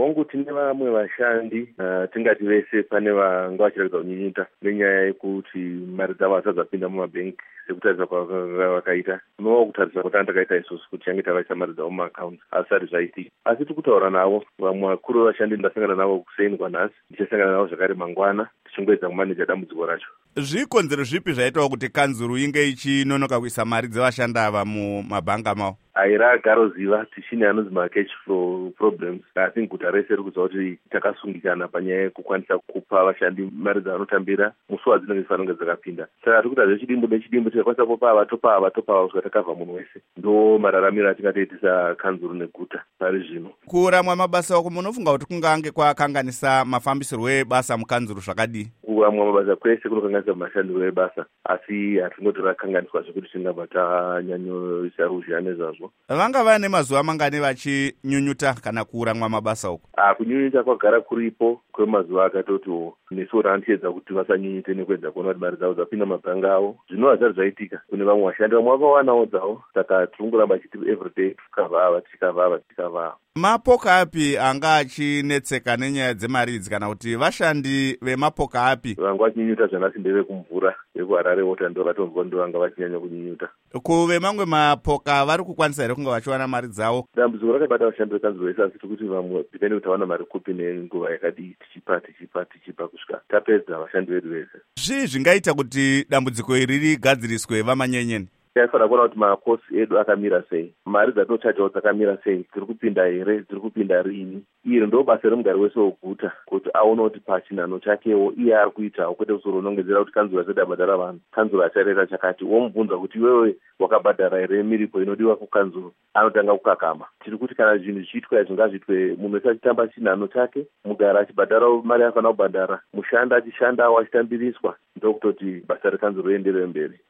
kwangu tine vamwe vashandi tingati vese pane vanga vachiratidza kunyinyita nenyaya yekuti mari dzavo hadzadzapinda mumabhengi sekutarisa kwavakaita. Unova kutarisa kuti takaita isusu kuti change tavaisa mari dzavo mumaakaunti asati zvaitika, asi tiri kutaura navo. Vamwe vakuru vashandi ndasangana navo kuseni kwanhasi, ndichasangana navo zvakare mangwana tichingwedza kumaneja dambudziko racho. Zvikonzero zvipi zvaitawo kuti kanzuru inge ichinonoka kuisa mari dzevashandi ava mumabhanga mavo? Aira garoziva tichine anonzi macash flow problems. I think guta rese riri kuziva kuti takasungikana panyaya yekukwanisa kupa vashandi mari dzavanotambira musi wadzinenge dzifanira kunge dzakapinda. Saka tiri kuita zvechidimbu nechidimbu tikakwanisa kupa ava topa ava kusvika takavha munhu wese. Ndo mararamiro atingatoitisa kanzuru neguta pari zvino. Kuramwa mabasa ako munofunga kuti kungange kwakanganisa mafambisirwo ebasa mukanzuru zvakadii? Kuramwa mabasa kwese kunokanganisa mashandiro ebasa, asi hatingoti rakanganiswa zvekuti tingabva tanyanyoisa ruzha nezvazvo. Vanga vane mazuva mangani vachinyunyuta kana kuramwa mabasa uko? Kunyunyuta kwagara kuripo kwemazuva akatoti nesu ranotiedza kuti vasanyunyute nekuedza kuona kuti mari dzavo dzapinda mabhanga avo. Zvino hazvati zvaitika kune vamwe vashandi vamwe vakawanawo dzavo, saka tirikungoramba chiti everyday tikavava. Mapoka api anga achinetseka nenyaya dzemari idzi, kana kuti vashandi vemapoka api vanga vachinyunyuta zvanasi ndevekumvura vekuHarare Water ndo vatonzwa ndo vanga vachinyanya kunyunyuta. Kuve mamwe mapoka vari kukwanisa here kunge vachiwana mari dzavo? Dambudziko rakabata vashandi vekanzuru vese, asi tikuti vamwe depende kuti tawana mari kupi nenguva yakadii, tichipa kusvika tapedza vashandi vedu vese. Zvii zvingaita kuti dambudziko iri rigadziriswe vamanyenyeni? Taifanira kuona kuti makosi edu akamira sei, mari dzatinochajawo dzakamira sei, dziri kupinda here, dziri kupinda rini. Iri ndo basa remugari wese weguta, kuti aone kuti pachinhano chakewo iye ari kuitawo, kwete kusoro unongedzera kuti kanzuru asati abhadhara vanhu, kanzuru acharera chakati. Womubvunza kuti iwewe wakabhadhara here miripo inodiwa kukanzuru, anotanga kukakama. Tiri kuti kana zvinhu zvichiitwa izvi ngazviitwe munhu wese achitamba chinhano chake, mugari achibhadharawo mari yafanira kubhadhara, mushandi achishandawo achitambiriswa, ndokutoti basa rekanzuru rienderere mberi.